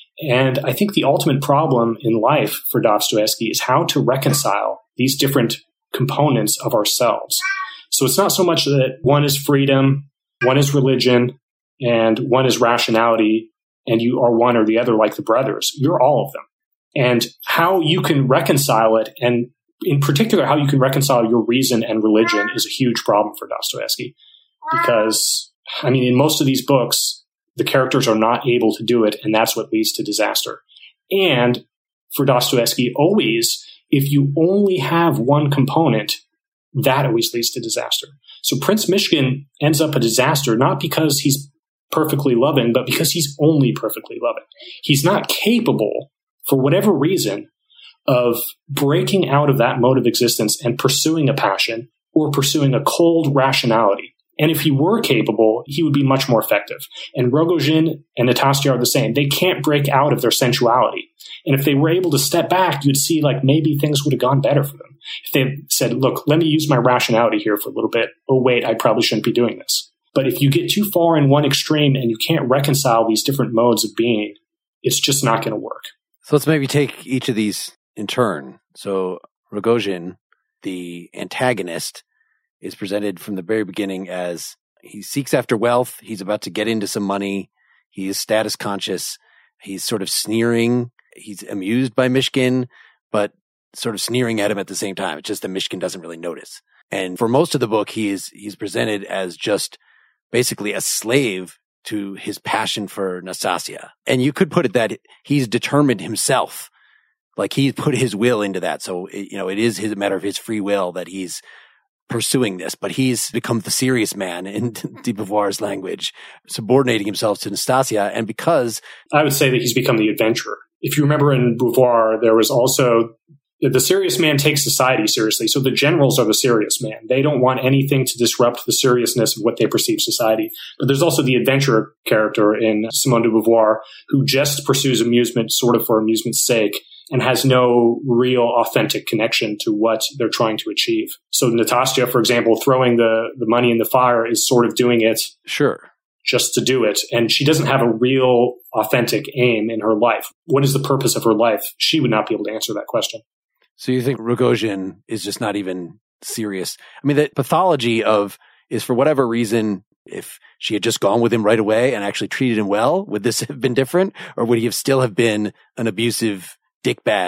And I think the ultimate problem in life for Dostoevsky is how to reconcile these different components of ourselves. So it's not so much that one is freedom, one is religion, and one is rationality, and you are one or the other like the brothers. You're all of them. And how you can reconcile it, and in particular, how you can reconcile your reason and religion, is a huge problem for Dostoevsky. Because, I mean, in most of these books, the characters are not able to do it, and that's what leads to disaster. And for Dostoevsky, always, if you only have one component, that always leads to disaster. So Prince Mishkin ends up a disaster, not because he's perfectly loving, but because he's only perfectly loving. He's not capable, for whatever reason, of breaking out of that mode of existence and pursuing a passion or pursuing a cold rationality. And if he were capable, he would be much more effective. And Rogojin and Natasha are the same. They can't break out of their sensuality. And if they were able to step back, you'd see like maybe things would have gone better for them. If they said, look, let me use my rationality here for a little bit. Oh, wait, I probably shouldn't be doing this. But if you get too far in one extreme and you can't reconcile these different modes of being, it's just not going to work. So let's maybe take each of these in turn. So Rogojin, the antagonist, is presented from the very beginning as he seeks after wealth. He's about to get into some money. He is status conscious. He's sort of sneering. He's amused by Mishkin, but sort of sneering at him at the same time. It's just that Mishkin doesn't really notice. And for most of the book, he's presented as just basically a slave to his passion for Nastasia. And you could put it that he's determined himself. Like he's put his will into that. So, it is a matter of his free will that he's pursuing this, but he's become the serious man in de Beauvoir's language, subordinating himself to Nastasia. And because I would say that he's become the adventurer. If you remember in Beauvoir, there was also the serious man takes society seriously. So the generals are the serious man. They don't want anything to disrupt the seriousness of what they perceive society. But there's also the adventurer character in Simone de Beauvoir who just pursues amusement sort of for amusement's sake and has no real authentic connection to what they're trying to achieve. So Natasha, for example, throwing the money in the fire is sort of doing it sure, just to do it. And she doesn't have a real authentic aim in her life. What is the purpose of her life? She would not be able to answer that question. So you think Rogojin is just not even serious? I mean, the pathology is for whatever reason, if she had just gone with him right away and actually treated him well, would this have been different? Or would he still have been an abusive dickbag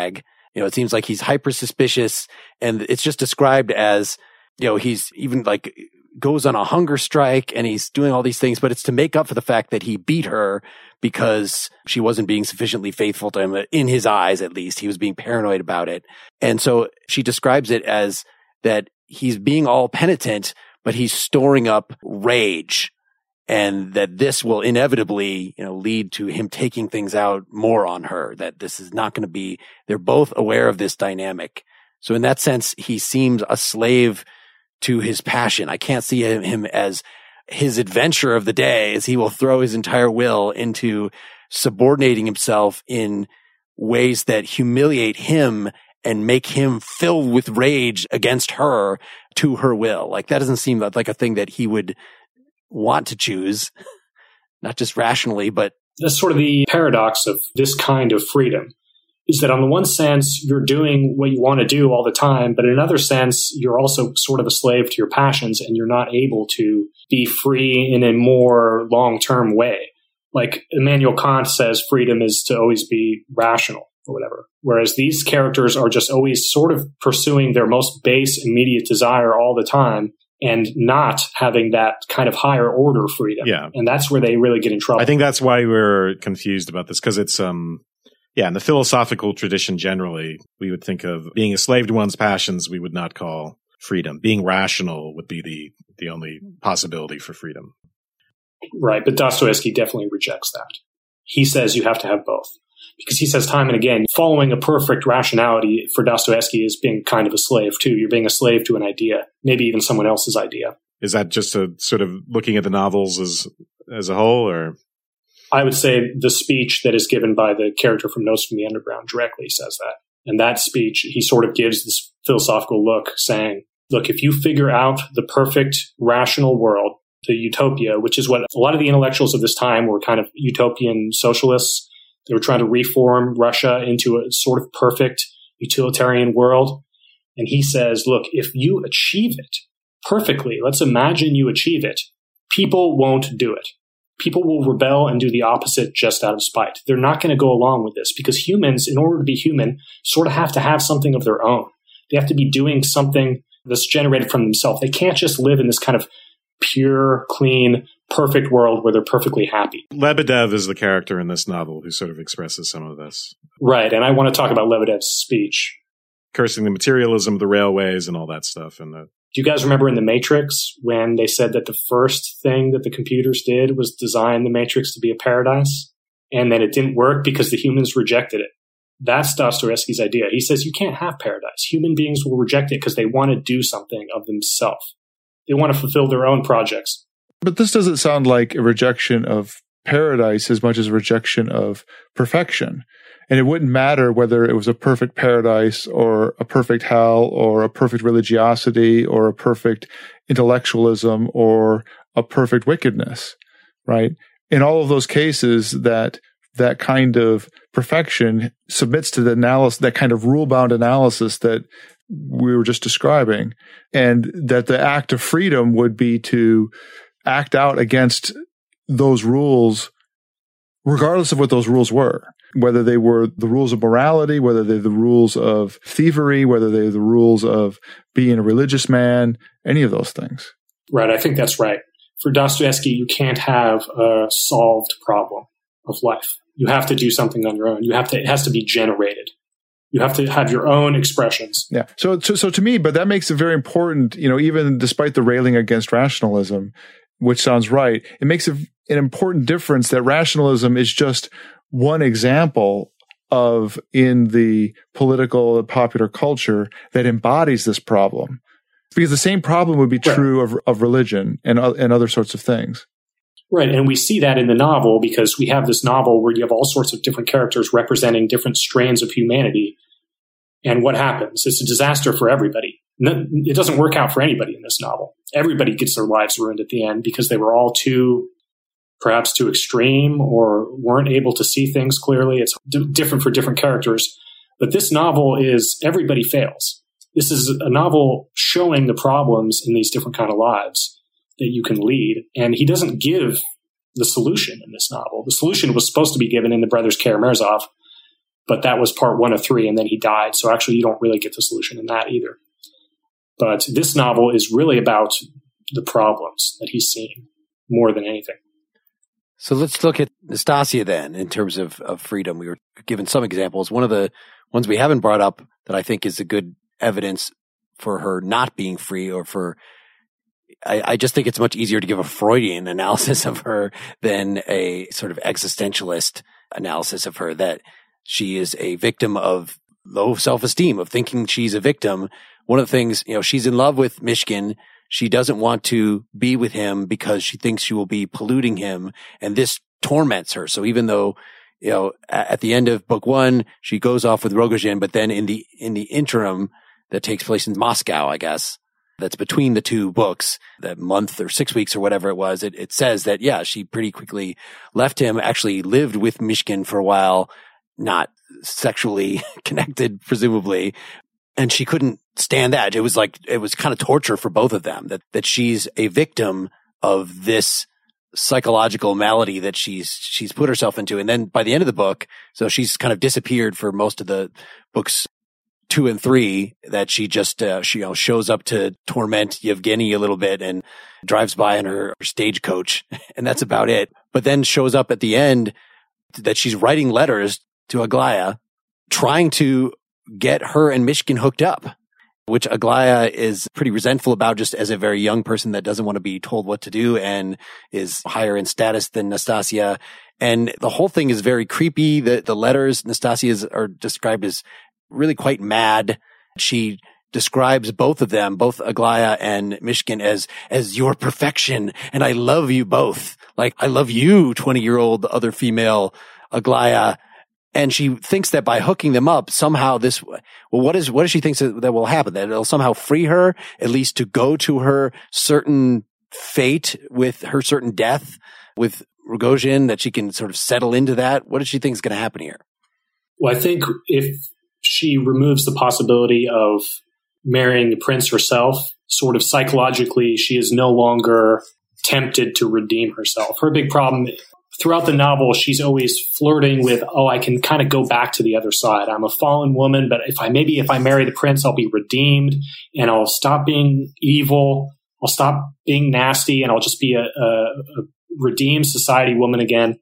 It seems like he's hyper suspicious, and it's just described as, he's even like goes on a hunger strike and he's doing all these things, but it's to make up for the fact that he beat her because she wasn't being sufficiently faithful to him, in his eyes, at least. He was being paranoid about it. And so she describes it as that he's being all penitent, but he's storing up rage, and that this will inevitably, lead to him taking things out more on her, that this is not going to be, they're both aware of this dynamic. So in that sense, he seems a slave to his passion. I can't see him as his adventure of the day, as he will throw his entire will into subordinating himself in ways that humiliate him and make him filled with rage against her to her will. Like, that doesn't seem like a thing that he would want to choose, not just rationally, but that's sort of the paradox of this kind of freedom, is that on the one sense, you're doing what you want to do all the time, but in another sense, you're also sort of a slave to your passions, and you're not able to be free in a more long-term way. Like Immanuel Kant says, freedom is to always be rational or whatever. Whereas these characters are just always sort of pursuing their most base immediate desire all the time, and not having that kind of higher order freedom. Yeah. And that's where they really get in trouble. I think that's why we're confused about this, because it's, in the philosophical tradition generally, we would think of being a slave to one's passions, we would not call freedom. Being rational would be the only possibility for freedom. Right, but Dostoevsky definitely rejects that. He says you have to have both. Because he says time and again, following a perfect rationality for Dostoevsky is being kind of a slave too. You're being a slave to an idea, maybe even someone else's idea. Is that just a sort of looking at the novels as a whole, or? I would say the speech that is given by the character from Notes from the Underground directly says that. And that speech, he sort of gives this philosophical look saying, look, if you figure out the perfect rational world, the utopia, which is what a lot of the intellectuals of this time were kind of utopian socialists. They were trying to reform Russia into a sort of perfect utilitarian world. And he says, look, if you achieve it perfectly, let's imagine you achieve it, people won't do it. People will rebel and do the opposite just out of spite. They're not going to go along with this because humans, in order to be human, sort of have to have something of their own. They have to be doing something that's generated from themselves. They can't just live in this kind of pure, clean, perfect world where they're perfectly happy. Lebedev is the character in this novel who sort of expresses some of this. Right, and I want to talk about Lebedev's speech. Cursing the materialism of the railways and all that stuff. And do you guys remember in The Matrix when they said that the first thing that the computers did was design the Matrix to be a paradise, and that it didn't work because the humans rejected it? That's Dostoevsky's idea. He says you can't have paradise. Human beings will reject it because they want to do something of themselves. They want to fulfill their own projects. But this doesn't sound like a rejection of paradise as much as a rejection of perfection. And it wouldn't matter whether it was a perfect paradise or a perfect hell or a perfect religiosity or a perfect intellectualism or a perfect wickedness, right? In all of those cases, that kind of perfection submits to the analysis, that kind of rule-bound analysis that we were just describing, and that the act of freedom would be to act out against those rules, regardless of what those rules were, whether they were the rules of morality, whether they're the rules of thievery, whether they're the rules of being a religious man, any of those things. Right. I think that's right. For Dostoevsky, you can't have a solved problem of life. You have to do something on your own. It has to be generated. You have to have your own expressions. Yeah. So to me, but that makes it very important, even despite the railing against rationalism, which sounds right, it makes an important difference that rationalism is just one example of in the political and popular culture that embodies this problem. Because the same problem would be true of religion and other sorts of things. Right. And we see that in the novel because we have this novel where you have all sorts of different characters representing different strains of humanity. And what happens? It's a disaster for everybody. It doesn't work out for anybody in this novel. Everybody gets their lives ruined at the end because they were all perhaps too extreme or weren't able to see things clearly. It's different for different characters. But this novel is everybody fails. This is a novel showing the problems in these different kind of lives that you can lead. And he doesn't give the solution in this novel. The solution was supposed to be given in The Brothers Karamazov, but that was part 1 of 3, and then he died. So actually, you don't really get the solution in that either. But this novel is really about the problems that he's seeing more than anything. So let's look at Nastasia then in terms of freedom. We were given some examples. One of the ones we haven't brought up that I think is a good evidence for her not being free, or for, I just think it's much easier to give a Freudian analysis of her than a sort of existentialist analysis of her, that she is a victim of low self-esteem, of thinking she's a victim. One of the things, she's in love with Mishkin. She doesn't want to be with him because she thinks she will be polluting him, and this torments her. So even though, at the end of book 1, she goes off with Rogojin, but then in the interim that takes place in Moscow, I guess, that's between the 2 books, that month or 6 weeks or whatever it was, it says that, yeah, she pretty quickly left him, actually lived with Mishkin for a while, not sexually connected, presumably. And she couldn't stand that. It was kind of torture for both of them, that she's a victim of this psychological malady that she's put herself into. And then by the end of the book, so she's kind of disappeared for most of the books 2 and 3, that she just, shows up to torment Yevgeny a little bit and drives by in her stagecoach. And that's about it. But then shows up at the end that she's writing letters to Aglaya, trying to get her and Mishkin hooked up, which Aglaya is pretty resentful about, just as a very young person that doesn't want to be told what to do and is higher in status than Nastasia. And the whole thing is very creepy. The letters, Nastasia's, are described as really quite mad. She describes both of them, both Aglaya and Mishkin, as your perfection. And I love you both. Like, I love you, 20-year-old other female Aglaya. And she thinks that by hooking them up, somehow what does she think that will happen? That it'll somehow free her, at least to go to her certain fate, with her certain death with Rogojin, that she can sort of settle into that? What does she think is going to happen here? Well, I think if she removes the possibility of marrying the prince herself, sort of psychologically, she is no longer tempted to redeem herself. Her big problem throughout the novel, she's always flirting with, I can kind of go back to the other side. I'm a fallen woman, but if I marry the prince, I'll be redeemed, and I'll stop being evil. I'll stop being nasty, and I'll just be a redeemed society woman again.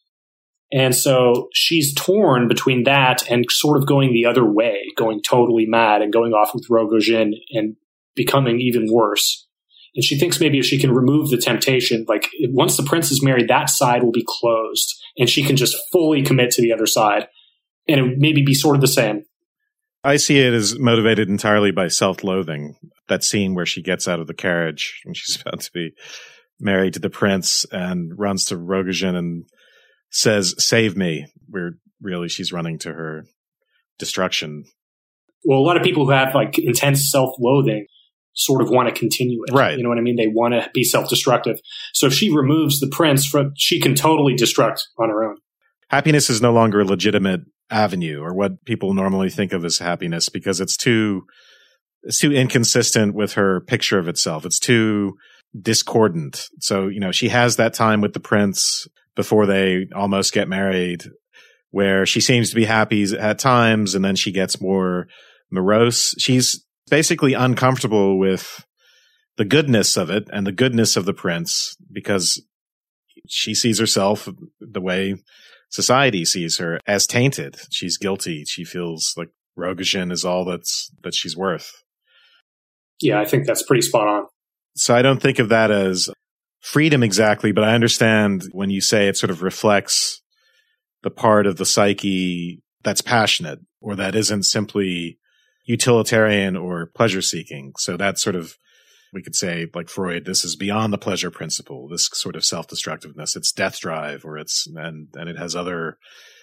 And so she's torn between that and sort of going the other way, going totally mad and going off with Rogojin and becoming even worse. And she thinks maybe if she can remove the temptation, like once the prince is married, that side will be closed and she can just fully commit to the other side. And it would maybe be sort of the same. I see it as motivated entirely by self-loathing. That scene where she gets out of the carriage and she's about to be married to the prince and runs to Rogojin and says, "Save me," where really she's running to her destruction. Well, a lot of people who have like intense self-loathing sort of want to continue it. Right. You know what I mean? They want to be self-destructive. So if she removes the prince, she can totally destruct on her own. Happiness is no longer a legitimate avenue, or what people normally think of as happiness, because it's too inconsistent with her picture of itself. It's too discordant. So, she has that time with the prince before they almost get married, where she seems to be happy at times, and then she gets more morose. She's basically uncomfortable with the goodness of it and the goodness of the prince, because she sees herself the way society sees her, as tainted. She's guilty. She feels like Rogojin is all that she's worth. Yeah, I think that's pretty spot on. So I don't think of that as freedom exactly, but I understand when you say it sort of reflects the part of the psyche that's passionate, or that isn't simply utilitarian or pleasure seeking. So that's sort of, we could say, like Freud, this is beyond the pleasure principle, this sort of self-destructiveness. It's death drive, or and it has other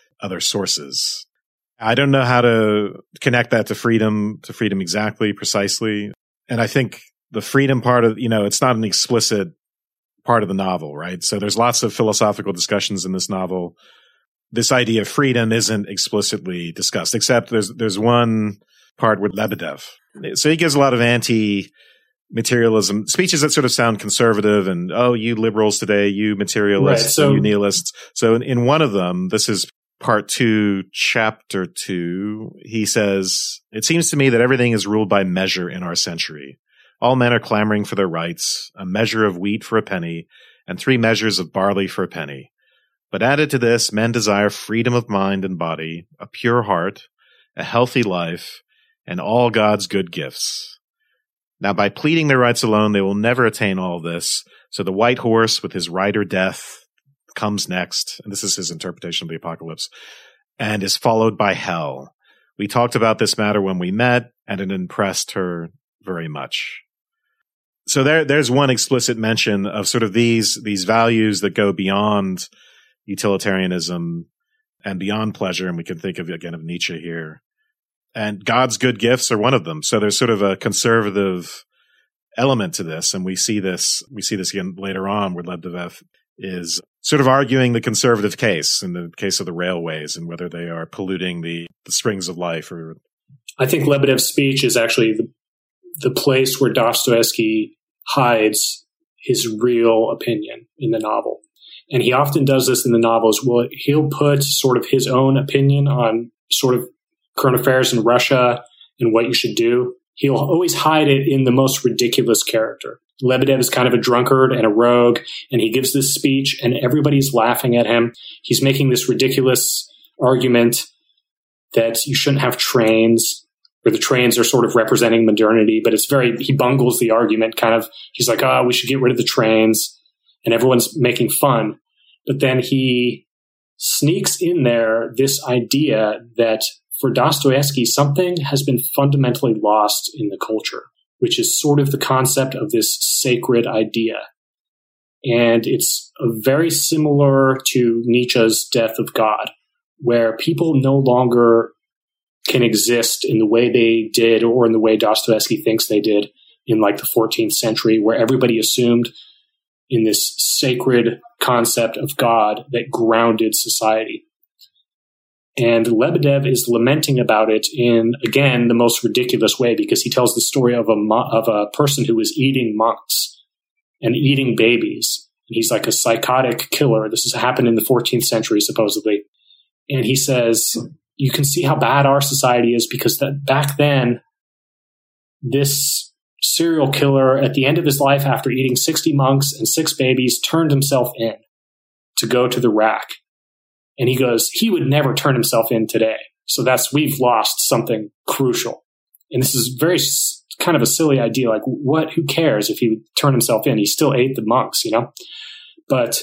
sources. I don't know how to connect that to freedom exactly, precisely. And I think the freedom part of, it's not an explicit part of the novel, right? So there's lots of philosophical discussions in this novel. This idea of freedom isn't explicitly discussed, except there's one part with Lebedev. So he gives a lot of anti-materialism speeches that sort of sound conservative, and, you liberals today, you materialists, right, so, you nihilists. So in one of them, this is Part 2, Chapter 2, he says, "It seems to me that everything is ruled by measure in our century. All men are clamoring for their rights, a measure of wheat for a penny, and 3 measures of barley for a penny. But added to this, men desire freedom of mind and body, a pure heart, a healthy life, and all God's good gifts. Now by pleading their rights alone, they will never attain all this. So the white horse with his rider Death comes next," and this is his interpretation of the apocalypse, "and is followed by hell. We talked about this matter when we met, and it impressed her very much." So there's one explicit mention of sort of these values that go beyond utilitarianism and beyond pleasure, and we can think of again of Nietzsche here. And God's good gifts are one of them. So there's sort of a conservative element to this, and we see this again later on, where Lebedev is sort of arguing the conservative case in the case of the railways and whether they are polluting the springs of life. Or I think Lebedev's speech is actually the place where Dostoevsky hides his real opinion in the novel. And he often does this in the novels. Well, he'll put sort of his own opinion on sort of current affairs in Russia and what you should do. He'll always hide it in the most ridiculous character. Lebedev is kind of a drunkard and a rogue, and he gives this speech and everybody's laughing at him. He's making this ridiculous argument that you shouldn't have trains, or the trains are sort of representing modernity, but he bungles the argument kind of. He's like, we should get rid of the trains, and everyone's making fun. But then he sneaks in there this idea that for Dostoevsky, something has been fundamentally lost in the culture, which is sort of the concept of this sacred idea. And it's very similar to Nietzsche's Death of God, where people no longer can exist in the way they did or in the way Dostoevsky thinks they did in like the 14th century, where everybody assumed in this sacred concept of God that grounded society. And Lebedev is lamenting about it in, again, the most ridiculous way, because he tells the story of a person who was eating monks and eating babies. He's like a psychotic killer. This has happened in the 14th century, supposedly. And he says, you can see how bad our society is, because that back then, this serial killer, at the end of his life, after eating 60 monks and 6 babies, turned himself in to go to the rack. And he goes, he would never turn himself in today. So we've lost something crucial. And this is very kind of a silly idea. Like, who cares if he would turn himself in? He still ate the monks, But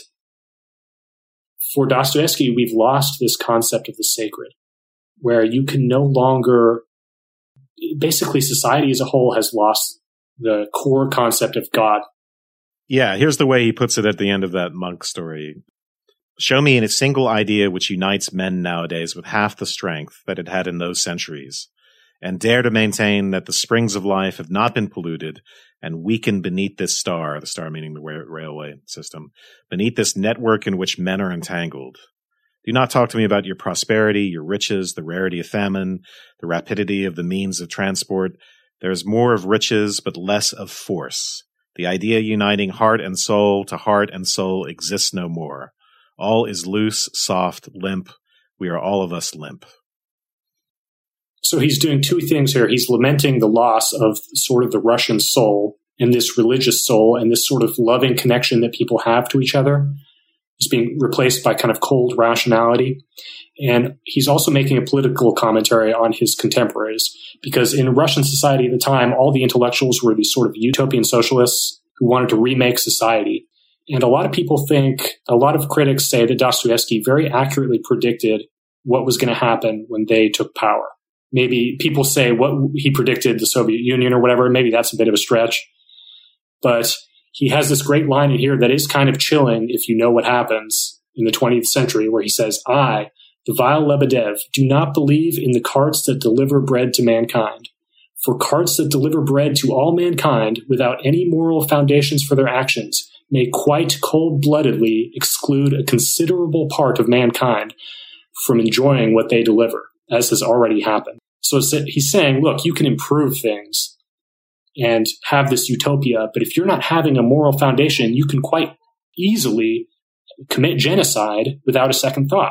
for Dostoevsky, we've lost this concept of the sacred, where you can no longer, basically society as a whole has lost the core concept of God. Yeah, here's the way he puts it at the end of that monk story. "Show me in a single idea which unites men nowadays with half the strength that it had in those centuries, and dare to maintain that the springs of life have not been polluted and weakened beneath this star," the star meaning the railway system, "beneath this network in which men are entangled. Do not talk to me about your prosperity, your riches, the rarity of famine, the rapidity of the means of transport. There is more of riches, but less of force. The idea uniting heart and soul to heart and soul exists no more. All is loose, soft, limp. We are all of us limp." So he's doing 2 things here. He's lamenting the loss of sort of the Russian soul and this religious soul and this sort of loving connection that people have to each other. It's being replaced by kind of cold rationality. And he's also making a political commentary on his contemporaries, because in Russian society at the time, all the intellectuals were these sort of utopian socialists who wanted to remake society. And a lot of critics say that Dostoevsky very accurately predicted what was going to happen when they took power. Maybe people say what he predicted the Soviet Union or whatever. Maybe that's a bit of a stretch. But he has this great line in here that is kind of chilling if you know what happens in the 20th century, where he says, "I, the vile Lebedev, do not believe in the carts that deliver bread to mankind. For carts that deliver bread to all mankind without any moral foundations for their actions may quite cold-bloodedly exclude a considerable part of mankind from enjoying what they deliver, as has already happened." So he's saying, look, you can improve things and have this utopia, but if you're not having a moral foundation, you can quite easily commit genocide without a second thought,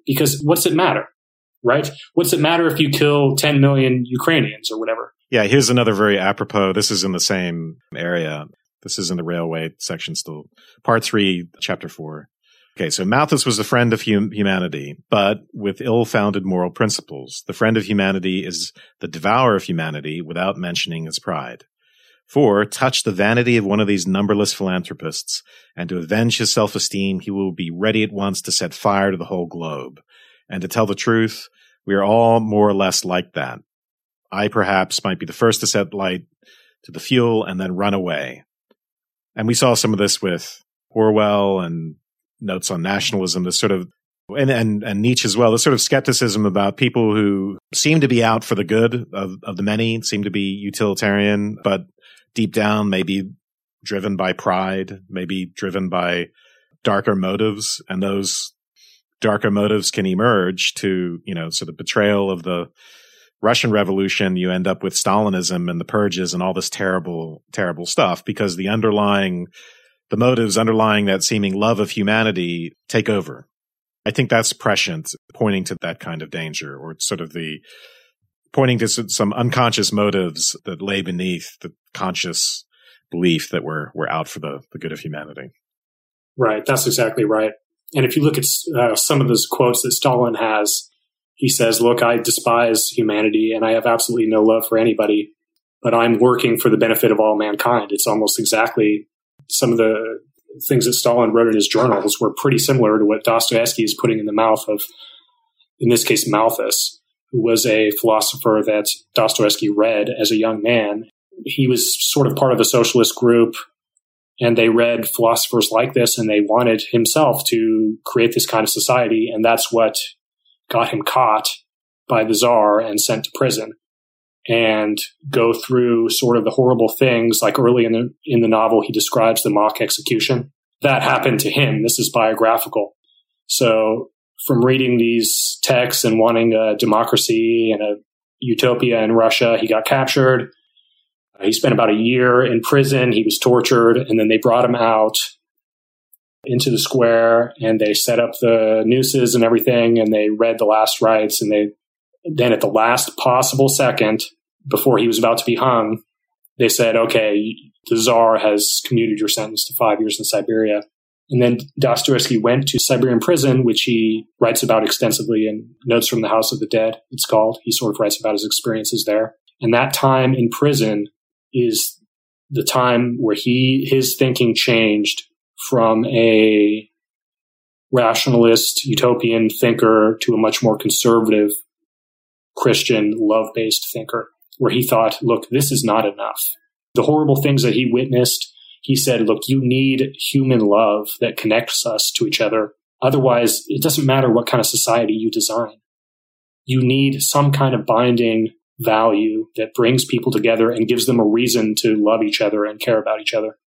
Because what's it matter, right? What's it matter if you kill 10 million Ukrainians or whatever? Yeah, here's another very apropos. This is in the same area. This is in the railway section still. Part 3, chapter 4. Okay, so Malthus was a friend of humanity, but with ill-founded moral principles. The friend of humanity is the devourer of humanity without mentioning his pride. For, touch the vanity of one of these numberless philanthropists, and to avenge his self-esteem, he will be ready at once to set fire to the whole globe. And to tell the truth, we are all more or less like that. I, perhaps, might be the first to set light to the fuel and then run away. And we saw some of this with Orwell and Notes on Nationalism, this sort of, and Nietzsche as well, this sort of skepticism about people who seem to be out for the good of the many, seem to be utilitarian, but deep down maybe driven by pride, maybe driven by darker motives. And those darker motives can emerge to, sort of betrayal of the Russian Revolution. You end up with Stalinism and the purges and all this terrible, terrible stuff because the motives underlying that seeming love of humanity take over. I think that's prescient, pointing to that kind of danger, or sort of pointing to some unconscious motives that lay beneath the conscious belief that we're out for the good of humanity. Right, that's exactly right. And if you look at some of those quotes that Stalin has, he says, look, I despise humanity and I have absolutely no love for anybody, but I'm working for the benefit of all mankind. It's almost exactly some of the things that Stalin wrote in his journals were pretty similar to what Dostoevsky is putting in the mouth of, in this case, Malthus, who was a philosopher that Dostoevsky read as a young man. He was sort of part of a socialist group, and they read philosophers like this, and they wanted himself to create this kind of society, and that's what got him caught by the Tsar and sent to prison. And go through sort of the horrible things, like early in the novel, he describes the mock execution. That happened to him. This is biographical. So from reading these texts and wanting a democracy and a utopia in Russia, he got captured. He spent about a year in prison. He was tortured, and then they brought him out into the square, and they set up the nooses and everything, and they read the last rites, and then at the last possible second, before he was about to be hung, they said, okay, the Tsar has commuted your sentence to 5 years in Siberia. And then Dostoevsky went to Siberian prison, which he writes about extensively in Notes from the House of the Dead, it's called. He sort of writes about his experiences there. And that time in prison is the time where his thinking changed from a rationalist, utopian thinker to a much more conservative Christian, love-based thinker, where he thought, look, this is not enough. The horrible things that he witnessed, he said, look, you need human love that connects us to each other. Otherwise, it doesn't matter what kind of society you design. You need some kind of binding value that brings people together and gives them a reason to love each other and care about each other.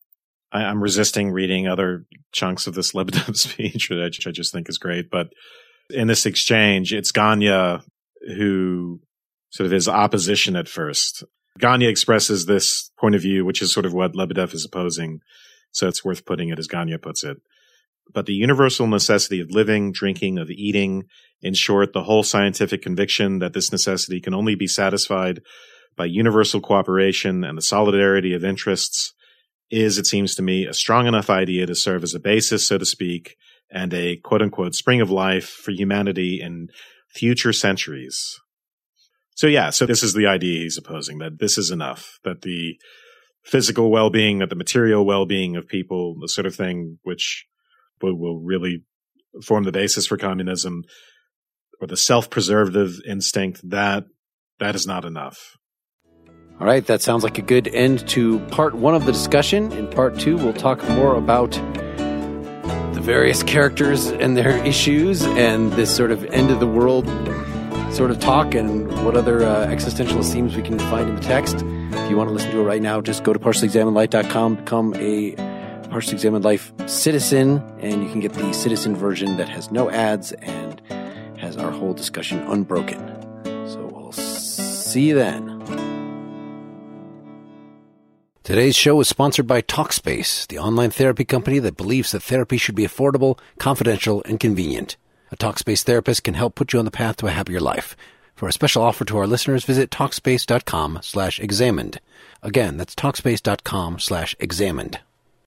I'm resisting reading other chunks of this Lebedev speech, which I just think is great. But in this exchange, it's Gania who sort of is opposition at first. Gania expresses this point of view, which is sort of what Lebedev is opposing. So it's worth putting it as Gania puts it. But the universal necessity of living, drinking, of eating, in short, the whole scientific conviction that this necessity can only be satisfied by universal cooperation and the solidarity of interests is, it seems to me, a strong enough idea to serve as a basis, so to speak, and a quote-unquote spring of life for humanity in future centuries. So this is the idea he's opposing, that this is enough, that the physical well-being, that the material well-being of people, the sort of thing which will really form the basis for communism, or the self-preservative instinct, that is not enough. All right, that sounds like a good end to part one of the discussion. In part two, we'll talk more about the various characters and their issues and this sort of end of the world sort of talk and what other existentialist themes we can find in the text. If you want to listen to it right now, just go to partiallyexaminedlife.com, become a Partially Examined Life citizen, and you can get the citizen version that has no ads and has our whole discussion unbroken. So we'll see you then. Today's show is sponsored by Talkspace, the online therapy company that believes that therapy should be affordable, confidential, and convenient. A Talkspace therapist can help put you on the path to a happier life. For a special offer to our listeners, visit Talkspace.com/examined. Again, that's Talkspace.com/examined.